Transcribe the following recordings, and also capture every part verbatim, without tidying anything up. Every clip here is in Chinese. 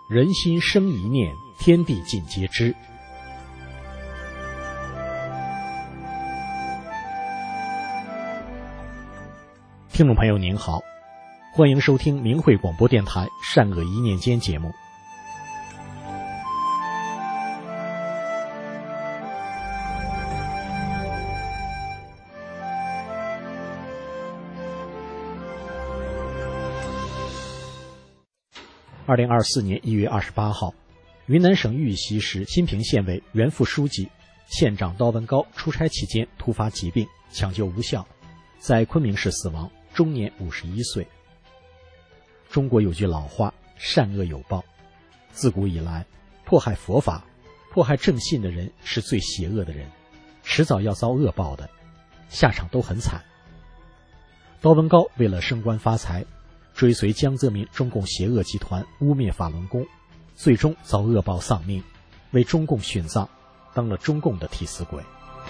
人心生一念，天地尽皆知。听众朋友您好，欢迎收听明慧广播电台善恶一念间节目。二零二四年一月二十八号，云南省玉溪市新平县委原副书记、县长刀文高出差期间突发疾病，抢救无效，在昆明市死亡，终年五十一岁。中国有句老话，善恶有报。自古以来，迫害佛法、迫害正信的人是最邪恶的人，迟早要遭恶报的，下场都很惨。刀文高为了升官发财，追随江泽民中共邪恶集团污蔑法轮功，最终遭恶报丧命，为中共殉葬，当了中共的替死鬼。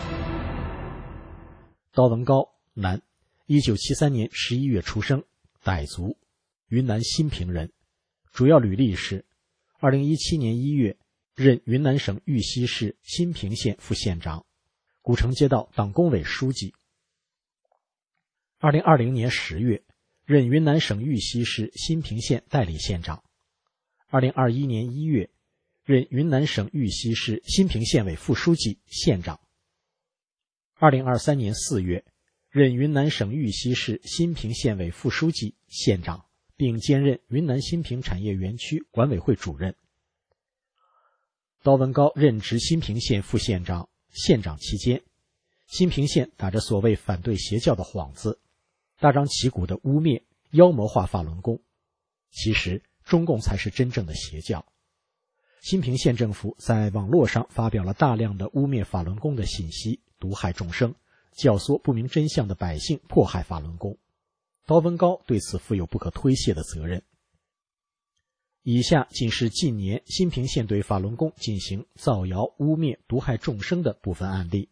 刀文高，男，一九七三年十一月出生，傣族，云南新平人，主要履历是二零一七年一月任云南省玉溪市新平县副县长，古城街道党工委书记。二零二零年十月任云南省玉溪市新平县代理县长。二零二一年一月任云南省玉溪市新平县委副书记、县长。二零二三年四月任云南省玉溪市新平县委副书记、县长，并兼任云南新平产业园区管委会主任。刀文高任职新平县副县长、县长期间，新平县打着所谓反对邪教的幌子，大张旗鼓地污蔑、妖魔化法轮功。其实中共才是真正的邪教。新平县政府在网络上发表了大量的污蔑法轮功的信息，毒害众生，教唆不明真相的百姓迫害法轮功。刀文高对此负有不可推卸的责任。以下仅是近年新平县对法轮功进行造谣、污蔑、毒害众生的部分案例。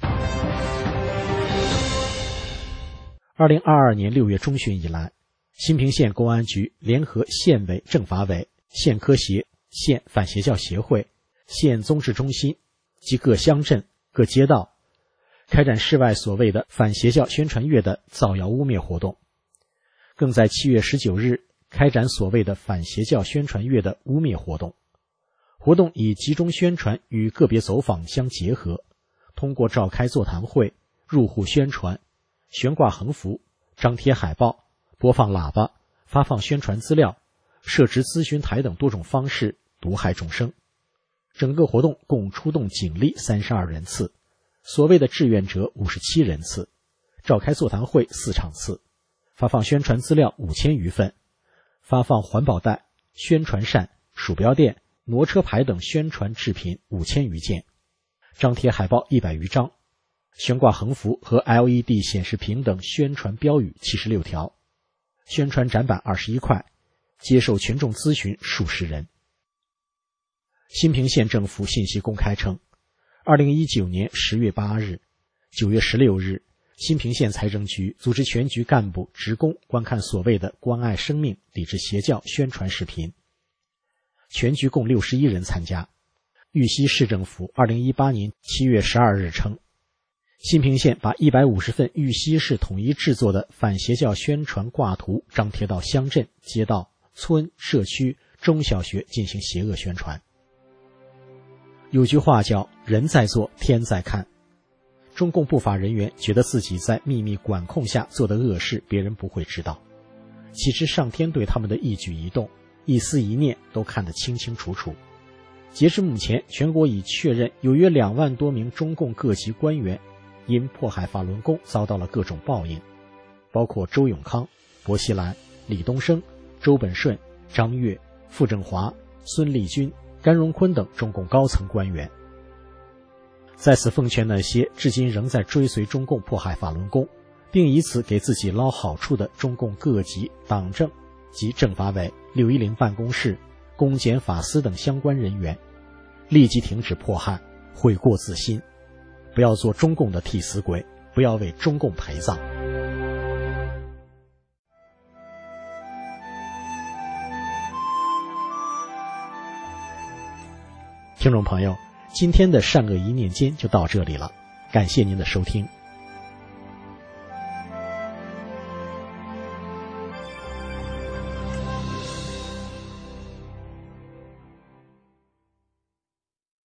二零二二年六月中旬以来，新平县公安局联合县委政法委、县科协、县反邪教协会、县宗治中心及各乡镇、各街道，开展市外所谓的反邪教宣传月的造谣污蔑活动，更在七月十九日开展所谓的反邪教宣传月的污蔑活动。活动以集中宣传与个别走访相结合，通过召开座谈会、入户宣传、悬挂横幅、张贴海报、播放喇叭、发放宣传资料、设置咨询台等多种方式毒害众生。整个活动共出动警力三十二人次，所谓的志愿者五十七人次，召开座谈会四场次，发放宣传资料五千余份，发放环保袋、宣传扇、鼠标垫、挪车牌等宣传制品五千余件，张贴海报一百余张，悬挂横幅和 L E D 显示屏等宣传标语七十六条，宣传展板二十一块，接受群众咨询数十人。新平县政府信息公开称，二零一九年十月八日、九月十六日，新平县财政局组织全局干部、职工观看所谓的关爱生命、抵制邪教宣传视频。全局共六十一人参加。玉溪市政府二零一八年七月十二日称，新平县把一百五十份玉溪市统一制作的反邪教宣传挂图张贴到乡镇、街道、村、社区、中小学进行邪恶宣传。有句话叫人在做，天在看。中共不法人员觉得自己在秘密管控下做的恶事别人不会知道，其实上天对他们的一举一动、一思一念都看得清清楚楚。截至目前，全国已确认有约两万多名中共各级官员因迫害法轮功遭到了各种报应，包括周永康、薄熙来、李东生、周本顺、张悦、傅政华、孙立军、甘荣坤等中共高层官员。在此奉劝那些至今仍在追随中共迫害法轮功，并以此给自己捞好处的中共各级党政及政法委、六一零办公室、公检法司等相关人员，立即停止迫害，悔过自新，不要做中共的替死鬼，不要为中共陪葬。 听众朋友，今天的善恶一念间就到这里了，感谢您的收听。